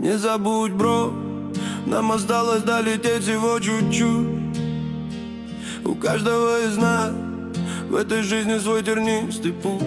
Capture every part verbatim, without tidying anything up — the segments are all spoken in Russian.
Не забудь, бро, нам осталось долететь всего чуть-чуть. У каждого из нас в этой жизни свой тернистый путь.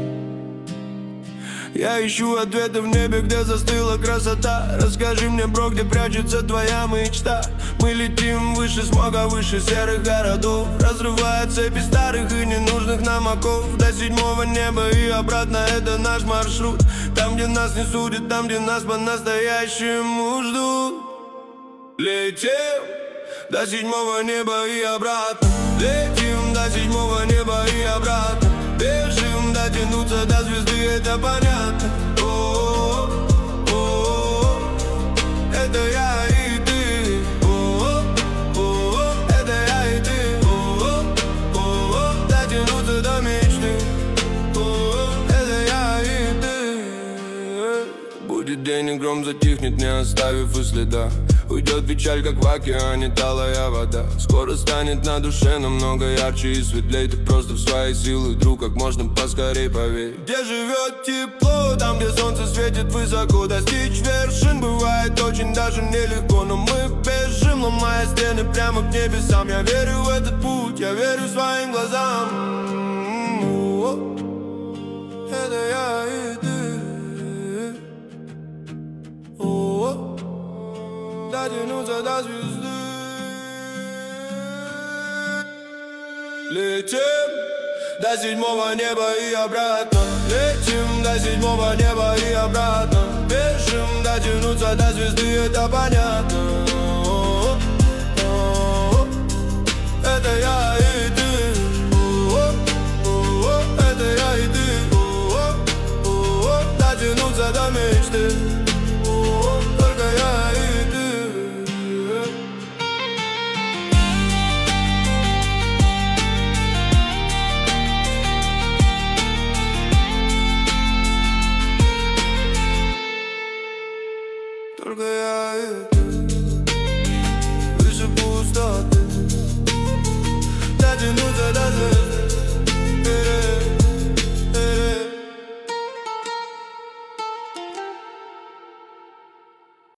Я ищу ответы в небе, где застыла красота. Расскажи мне, бро, где прячется твоя мечта. Мы летим выше смога, выше серых городов, разрывая цепи старых и ненужных нам оков. До седьмого неба и обратно, это наш маршрут. Там, где нас не судят, там, где нас по-настоящему ждут. Летим до седьмого неба и обратно. Летим до седьмого неба и обратно. Бежим дотянуться до звезды, это понятно. О-о-о, о-о-о, это я и ты. О-о-о, это я и ты. О-о-о, дотянуться до мечты. О-о, это я и ты. Будет день и гром затихнет, не оставив и следа. Уйдет печаль, как в океане талая вода. Скоро станет на душе намного ярче и светлей. Ты просто в свои силы, друг, как можно поскорей, поверь. Где живет тепло, там, где солнце светит высоко. Достичь вершин бывает очень даже нелегко. Но мы бежим, ломая стены прямо к небесам. Я верю в этот путь, я верю своим глазам. Это я и ты. Дотянуться до звезды. Летим до седьмого неба и обратно. Летим до седьмого неба и обратно. Бежим дотянуться до звезды, это понятно. Это я и ты. Это я и ты. Дотянуться до мечты.